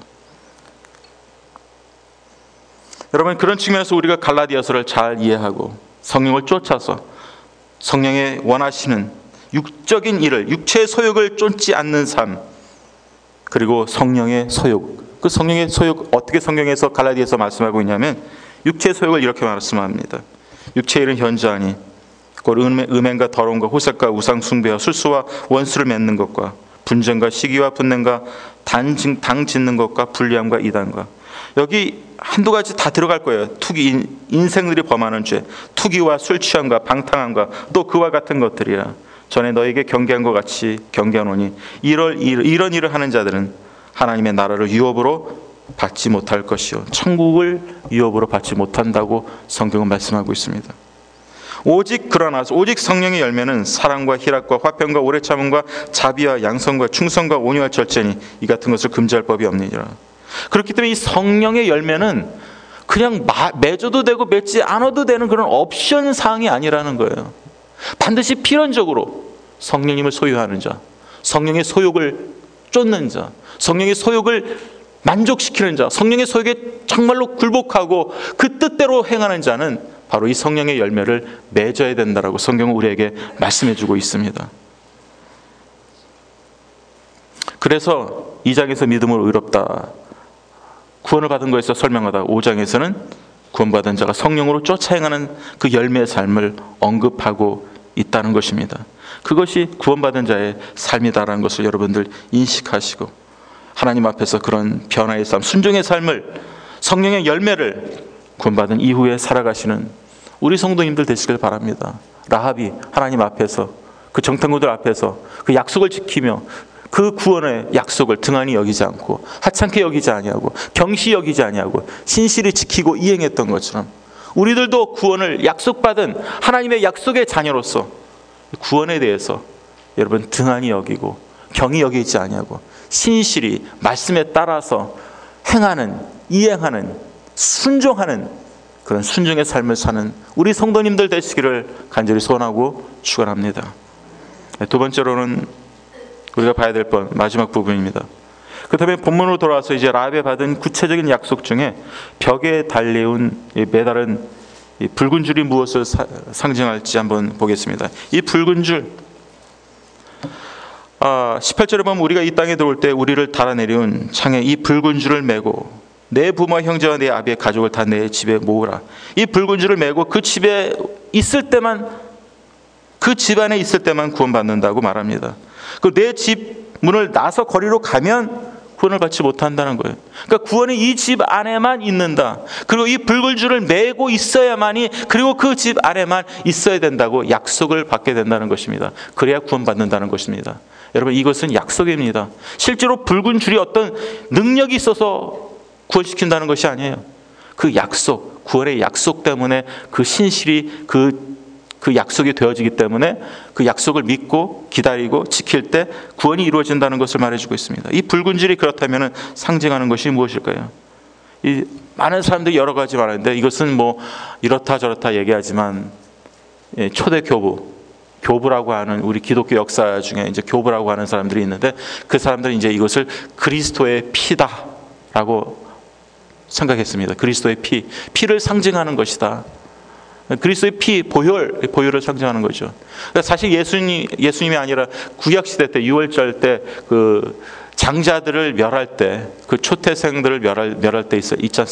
여러분, 그런 측면에서 우리가 갈라디아서를 잘 이해하고 성령을 쫓아서 성령의 원하시는 육적인 일을, 육체의 소욕을 쫓지 않는 삶, 그리고 성령의 소욕, 그 성령의 소욕 어떻게 성경에서 갈라디아서 말씀하고 있냐면 육체의 소욕을 이렇게 말씀합니다. 육체의 일은 현저하니 곧 음행과 더러움과 호색과 우상 숭배와 술수와 원수를 맺는 것과 분쟁과 시기와 분냄과 당 짓는 것과 불리함과 이단과. 여기 한두 가지 다 들어갈 거예요. 투기, 인생들이 범하는 죄, 투기와 술 취함과 방탕함과 또 그와 같은 것들이라. 전에 너에게 경계한 것 같이 경계하노니 이런 일을 하는 자들은 하나님의 나라를 유업으로 받지 못할 것이요 천국을 유업으로 받지 못한다고 성경은 말씀하고 있습니다. 오직 성령의 열매는 사랑과 희락과 화평과 오래 참음과 자비와 양선과 충성과 온유와 절제니 이 같은 것을 금지할 법이 없느니라. 그렇기 때문에 이 성령의 열매는 그냥 맺어도 되고 맺지 않아도 되는 그런 옵션 사항이 아니라는 거예요. 반드시 필연적으로 성령님을 소유하는 자, 성령의 소욕을 쫓는 자, 성령의 소욕을 만족시키는 자, 성령의 소욕에 정말로 굴복하고 그 뜻대로 행하는 자는 바로 이 성령의 열매를 맺어야 된다라고 성경은 우리에게 말씀해주고 있습니다. 그래서 2장에서 믿음으로 의롭다, 구원을 받은 것에서 설명하다 5장에서는 구원받은 자가 성령으로 쫓아 행하는 그 열매의 삶을 언급하고 있다는 것입니다. 그것이 구원받은 자의 삶이다라는 것을 여러분들 인식하시고 하나님 앞에서 그런 변화의 삶, 순종의 삶을, 성령의 열매를 구원받은 이후에 살아가시는 우리 성도님들 되시길 바랍니다. 라합이 하나님 앞에서, 그 정탐꾼들 앞에서 그 약속을 지키며 그 구원의 약속을 등한히 여기지 않고 하찮게 여기지 아니하고 경시 여기지 아니하고 신실히 지키고 이행했던 것처럼 우리들도 구원을 약속받은 하나님의 약속의 자녀로서 구원에 대해서 여러분 등한히 여기고 경히 여기지 아니하고 신실히 말씀에 따라서 행하는, 이행하는, 순종하는 그런 순종의 삶을 사는 우리 성도님들 되시기를 간절히 소원하고 축원합니다. 두 번째로는 우리가 봐야 될 마지막 부분입니다. 그 다음에 본문으로 돌아와서 이제 라합이 받은 구체적인 약속 중에 벽에 매달은 이 붉은 줄이 무엇을 상징할지 한번 보겠습니다. 이 붉은 줄, 18절에 보면 우리가 이 땅에 들어올 때 우리를 달아내려온 창에 이 붉은 줄을 메고 내 부모 형제와 내 아비의 가족을 다 내 집에 모으라. 이 붉은 줄을 메고 그 집에 있을 때만, 그 집안에 있을 때만 구원받는다고 말합니다. 그 내 집 문을 나서 거리로 가면 구원을 받지 못한다는 거예요. 그러니까 구원이 이 집 안에만 있는다. 그리고 이 붉은 줄을 메고 있어야만이, 그리고 그 집 안에만 있어야 된다고 약속을 받게 된다는 것입니다. 그래야 구원받는다는 것입니다. 여러분, 이것은 약속입니다. 실제로 붉은 줄이 어떤 능력이 있어서 구원시킨다는 것이 아니에요. 그 약속, 구원의 약속 때문에 그 신실이 그 약속이 되어지기 때문에 그 약속을 믿고 기다리고 지킬 때 구원이 이루어진다는 것을 말해주고 있습니다. 이 붉은 줄이 그렇다면 상징하는 것이 무엇일까요? 이 많은 사람들이 여러 가지 말하는데 이것은 뭐 이렇다 저렇다 얘기하지만 초대 교부라고 하는, 우리 기독교 역사 중에 이제 교부라고 하는 사람들이 있는데 그 사람들은 이제 이것을 그리스도의 피다라고 생각했습니다. 그리스도의 피를 상징하는 것이다. 그리스도의 피, 보혈을 상징하는 거죠. 그러니까 사실 예수님이 아니라 구약 시대 때 유월절 때 그 장자들을 멸할 때, 그 초태생들을 멸할 때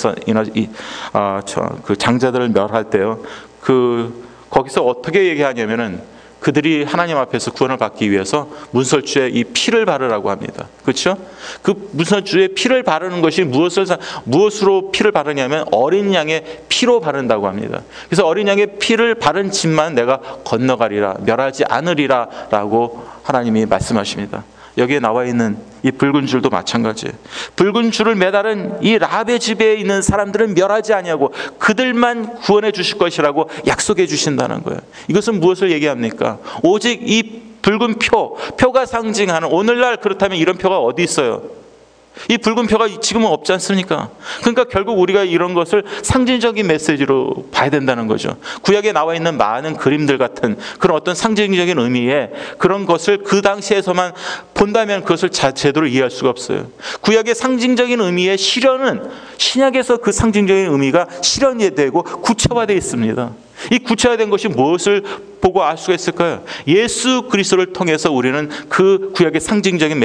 그 장자들을 멸할 때요. 거기서 어떻게 얘기하냐면은 그들이 하나님 앞에서 구원을 받기 위해서 문설주에 이 피를 바르라고 합니다. 그렇죠? 그 문설주에 피를 바르는 것이 무엇으로 피를 바르냐면 어린 양의 피로 바른다고 합니다. 그래서 어린 양의 피를 바른 집만 내가 건너가리라, 멸하지 않으리라 라고 하나님이 말씀하십니다. 여기에 나와 있는 이 붉은 줄도 마찬가지예요. 붉은 줄을 매달은 이 라합의 집에 있는 사람들은 멸하지 아니하고 그들만 구원해 주실 것이라고 약속해 주신다는 거예요. 이것은 무엇을 얘기합니까? 오직 이 붉은 표가 상징하는, 오늘날 그렇다면 이런 표가 어디 있어요? 이 붉은 표가 지금은 없지 않습니까? 그러니까 결국 우리가 이런 것을 상징적인 메시지로 봐야 된다는 거죠. 구약에 나와 있는 많은 그림들 같은 그런 어떤 상징적인 의미의 그런 것을 그 당시에서만 본다면 그것을 제대로 이해할 수가 없어요. 구약의 상징적인 의미의 실현은 신약에서 그 상징적인 의미가 실현이 되고 구체화되어 있습니다. 이 구체화된 것이 무엇을 보고 알 수가 있을까요? 예수 그리스도를 통해서 우리는 그 구약의 상징적인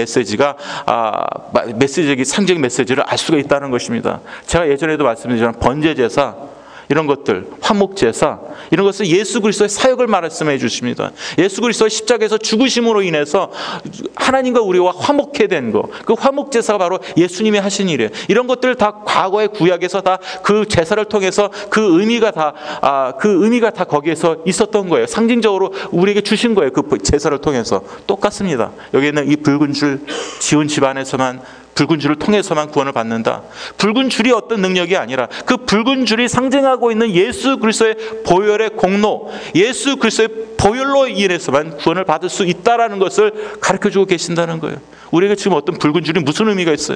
상징적인 메시지를 알 수가 있다는 것입니다. 제가 예전에도 말씀드렸지만 번제제사, 이런 것들, 화목제사, 이런 것을 예수 그리스도의 사역을 말씀해 주십니다. 예수 그리스도의 십자가에서 죽으심으로 인해서 하나님과 우리와 화목해 된 거, 그 화목제사가 바로 예수님이 하신 일이에요. 이런 것들 다 과거의 구약에서 다 그 제사를 통해서 그 의미가 다 거기에서 있었던 거예요. 상징적으로 우리에게 주신 거예요. 그 제사를 통해서. 똑같습니다. 여기에는 이 붉은 줄, 지은 집안에서만, 붉은 줄을 통해서만 구원을 받는다. 붉은 줄이 어떤 능력이 아니라 그 붉은 줄이 상징하고 있는 예수 그리스도의 보혈의 공로, 예수 그리스도의 보혈로 인해서만 구원을 받을 수 있다라는 것을 가르쳐주고 계신다는 거예요. 우리에게 지금 어떤 붉은 줄이 무슨 의미가 있어요?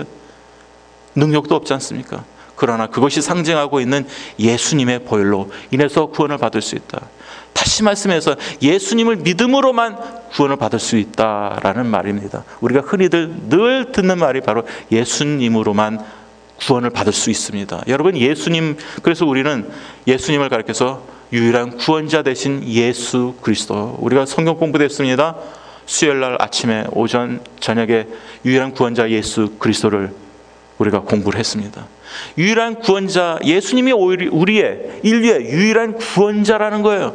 능력도 없지 않습니까? 그러나 그것이 상징하고 있는 예수님의 보혈로 인해서 구원을 받을 수 있다. 다시 말씀해서 예수님을 믿음으로만 구원을 받을 수 있다라는 말입니다. 우리가 흔히들 늘 듣는 말이 바로 예수님으로만 구원을 받을 수 있습니다. 여러분, 예수님, 그래서 우리는 예수님을 가리켜서 유일한 구원자 되신 예수 그리스도, 우리가 성경 공부됐습니다. 수요일날 아침에, 오전, 저녁에 유일한 구원자 예수 그리스도를 우리가 공부를 했습니다. 유일한 구원자, 예수님이 우리의 인류의 유일한 구원자라는 거예요.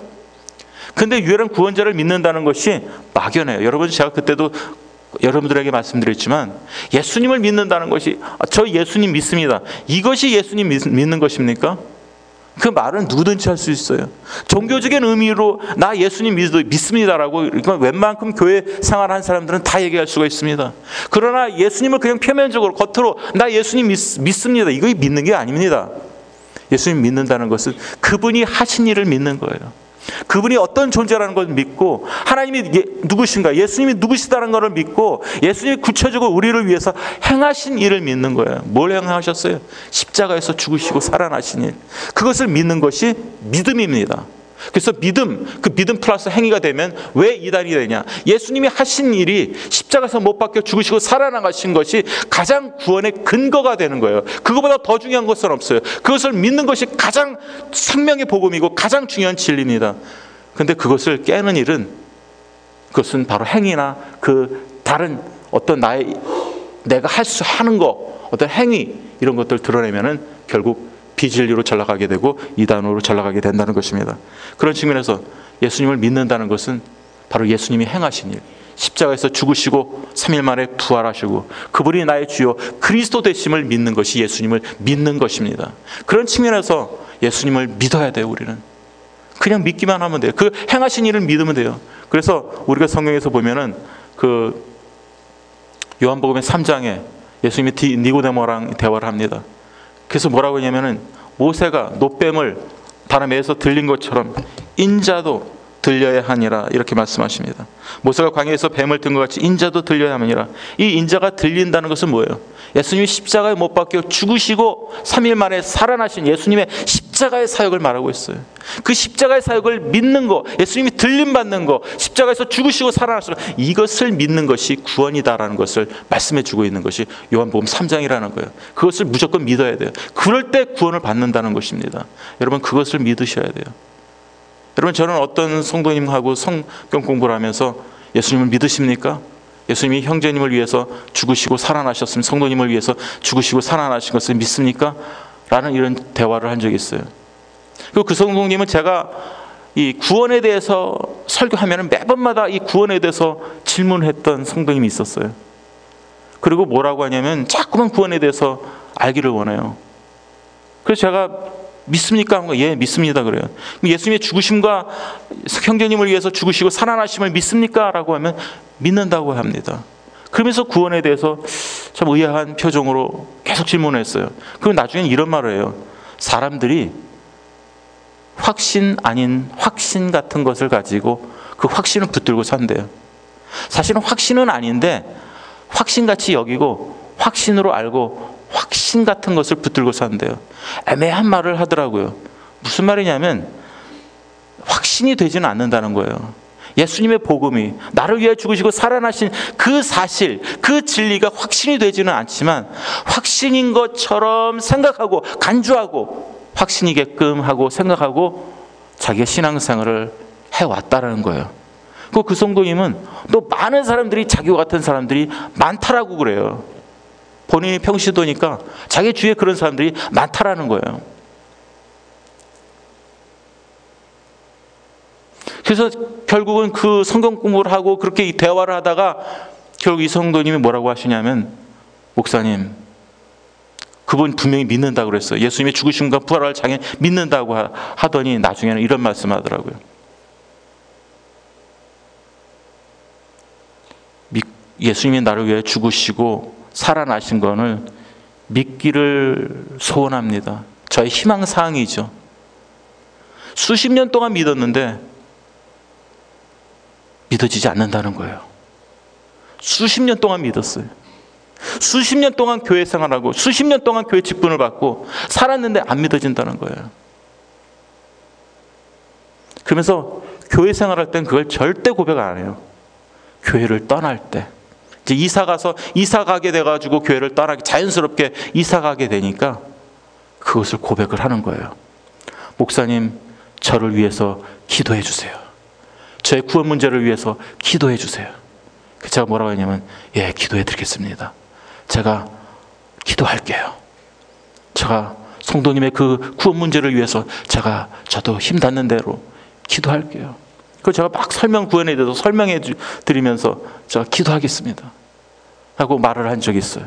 근데 유일한 구원자를 믿는다는 것이 막연해요. 여러분, 제가 그때도 여러분들에게 말씀드렸지만 예수님을 믿는다는 것이, 저 예수님 믿습니다, 이것이 예수님 믿는 것입니까? 그 말은 누구든지 할 수 있어요. 종교적인 의미로 나 예수님 믿습니다라고 웬만큼 교회 생활한 사람들은 다 얘기할 수가 있습니다. 그러나 예수님을 그냥 표면적으로 겉으로 나 예수님 믿습니다, 이거 믿는 게 아닙니다. 예수님 믿는다는 것은 그분이 하신 일을 믿는 거예요. 그분이 어떤 존재라는 걸 믿고, 하나님이 누구신가, 예수님이 누구시다는 것을 믿고, 예수님이 구체적으로 우리를 위해서 행하신 일을 믿는 거예요. 뭘 행하셨어요? 십자가에서 죽으시고 살아나신 일. 그것을 믿는 것이 믿음입니다. 그래서 믿음, 그 믿음 플러스 행위가 되면 왜 이단이 되냐? 예수님이 하신 일이 십자가에서 못 박혀 죽으시고 살아나가신 것이 가장 구원의 근거가 되는 거예요. 그거보다 더 중요한 것은 없어요. 그것을 믿는 것이 가장 생명의 복음이고 가장 중요한 진리입니다. 그런데 그것을 깨는 일은, 그것은 바로 행위나 그 다른 어떤 내가 하는 거, 어떤 행위, 이런 것들을 드러내면은 결국 비진리로 전락하게 되고 이단으로 전락하게 된다는 것입니다. 그런 측면에서 예수님을 믿는다는 것은 바로 예수님이 행하신 일, 십자가에서 죽으시고 3일 만에 부활하시고 그분이 나의 주요 그리스도 되심을 믿는 것이 예수님을 믿는 것입니다. 그런 측면에서 예수님을 믿어야 돼요. 우리는 그냥 믿기만 하면 돼요. 그 행하신 일을 믿으면 돼요. 그래서 우리가 성경에서 보면은 그 요한복음의 3장에 예수님이 니고데모랑 대화를 합니다. 그래서 뭐라고 하냐면은, 모세가 놋뱀을 바람에서 들린 것처럼 인자도 들려야 하니라, 이렇게 말씀하십니다. 모세가 광야에서 뱀을 든 것 같이 인자도 들려야 하니라. 이 인자가 들린다는 것은 뭐예요? 예수님이 십자가에 못 박혀 죽으시고 3일 만에 살아나신 예수님의 십자가의 사역을 말하고 있어요. 그 십자가의 사역을 믿는 거, 예수님이 들림받는 거, 십자가에서 죽으시고 살아나신 거, 이것을 믿는 것이 구원이다라는 것을 말씀해 주고 있는 것이 요한복음 3장이라는 거예요. 그것을 무조건 믿어야 돼요. 그럴 때 구원을 받는다는 것입니다. 여러분, 그것을 믿으셔야 돼요. 여러분, 저는 어떤 성도님하고 성경 공부를 하면서 예수님을 믿으십니까? 예수님이 형제님을 위해서 죽으시고 살아나셨으면 성도님을 위해서 죽으시고 살아나신 것을 믿습니까? 라는 이런 대화를 한 적이 있어요. 그리고 그 성도님은 제가 이 구원에 대해서 설교하면 매번마다 이 구원에 대해서 질문했던 성도님이 있었어요. 그리고 뭐라고 하냐면 자꾸만 구원에 대해서 알기를 원해요. 그래서 제가 믿습니까? 예, 믿습니다. 그래요. 예수님의 죽으심과 형제님을 위해서 죽으시고 살아나심을 믿습니까? 라고 하면 믿는다고 합니다. 그러면서 구원에 대해서 참 의아한 표정으로 계속 질문했어요. 그리고 나중에는 이런 말을 해요. 사람들이 확신 아닌 확신 같은 것을 가지고 그 확신을 붙들고 산대요. 사실은 확신은 아닌데 확신같이 여기고 확신으로 알고 확신 같은 것을 붙들고 산대요. 애매한 말을 하더라고요. 무슨 말이냐면 확신이 되지는 않는다는 거예요. 예수님의 복음이 나를 위해 죽으시고 살아나신 그 사실, 그 진리가 확신이 되지는 않지만 확신인 것처럼 생각하고 간주하고 확신이게끔 하고 생각하고 자기의 신앙생활을 해왔다라는 거예요. 그 성도님은 또 많은 사람들이 자기와 같은 사람들이 많다라고 그래요. 본인이 평시도니까 자기 주위에 그런 사람들이 많다라는 거예요. 그래서 결국은 그 성경 공부를 하고 그렇게 대화를 하다가 결국 이 성도님이 뭐라고 하시냐면, 목사님, 그분 분명히 믿는다고 그랬어요. 예수님의 죽으심과 부활을 장애 믿는다고 하더니 나중에는 이런 말씀하더라고요. 예수님이 나를 위해 죽으시고 살아나신 것을 믿기를 소원합니다. 저의 희망사항이죠. 수십 년 동안 믿었는데 믿어지지 않는다는 거예요. 수십 년 동안 믿었어요. 수십 년 동안 교회 생활하고 수십 년 동안 교회 직분을 받고 살았는데 안 믿어진다는 거예요. 그러면서 교회 생활할 땐 그걸 절대 고백 안 해요. 교회를 떠날 때, 이제 이사 가게 돼가지고 교회를 떠나기, 자연스럽게 이사 가게 되니까 그것을 고백을 하는 거예요. 목사님, 저를 위해서 기도해 주세요. 저의 구원 문제를 위해서 기도해 주세요. 제가 뭐라고 했냐면, 예, 기도해 드리겠습니다. 제가 기도할게요. 제가 성도님의 그 구원 문제를 위해서 저도 힘 닿는 대로 기도할게요. 그 제가 막 구원에 대해서 설명해 드리면서 제가 기도하겠습니다 하고 말을 한 적이 있어요.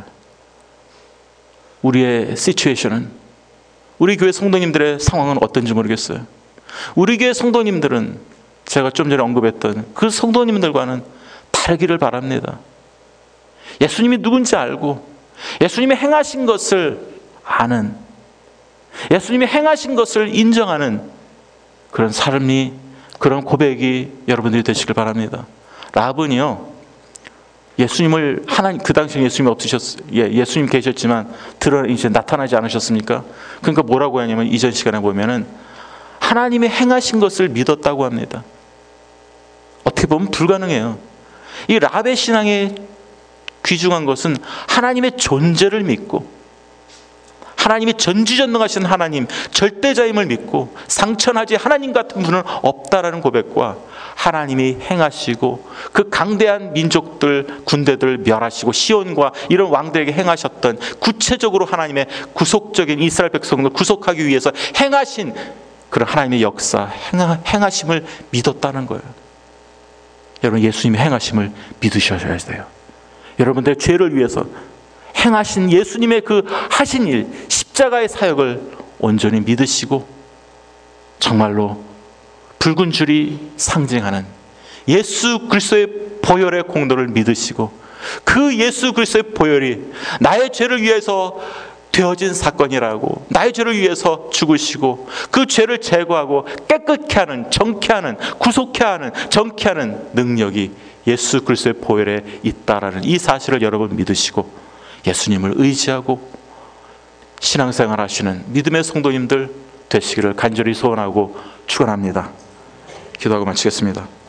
우리의 시츄에이션은, 우리 교회 성도님들의 상황은 어떤지 모르겠어요. 우리 교회 성도님들은 제가 좀 전에 언급했던 그 성도님들과는 다르기를 바랍니다. 예수님이 누군지 알고 예수님이 행하신 것을 아는, 예수님이 행하신 것을 인정하는 그런 삶이, 그런 고백이 여러분들이 되시길 바랍니다. 라합은요, 예수님을 그 당시에 예수님이 없으셨어요. 예수님 계셨지만 이제 나타나지 않으셨습니까? 그러니까 뭐라고 하냐면, 이전 시간에 보면은 하나님이 행하신 것을 믿었다고 합니다. 어떻게 보면 불가능해요. 이 라합의 신앙의 귀중한 것은 하나님의 존재를 믿고, 하나님이 전지전능하신 하나님, 절대자임을 믿고, 상천하지 하나님 같은 분은 없다라는 고백과, 하나님이 행하시고 그 강대한 민족들, 군대들을 멸하시고 시온과 이런 왕들에게 행하셨던, 구체적으로 하나님의 구속적인 이스라엘 백성을 구속하기 위해서 행하신 그런 하나님의 역사, 행하심을 믿었다는 거예요. 여러분, 예수님의 행하심을 믿으셔야 돼요. 여러분들의 죄를 위해서 행하신 예수님의 그 하신 일, 십자가의 사역을 온전히 믿으시고, 정말로 붉은 줄이 상징하는 예수 그리스도의 보혈의 공로를 믿으시고, 그 예수 그리스도의 보혈이 나의 죄를 위해서 되어진 사건이라고, 나의 죄를 위해서 죽으시고 그 죄를 제거하고 깨끗게 하는, 정케 하는, 구속케 하는, 정케 하는 능력이 예수 그리스도의 보혈에 있다라는 이 사실을 여러분 믿으시고 예수님을 의지하고 신앙생활 하시는 믿음의 성도님들 되시기를 간절히 소원하고 축원합니다. 기도하고 마치겠습니다.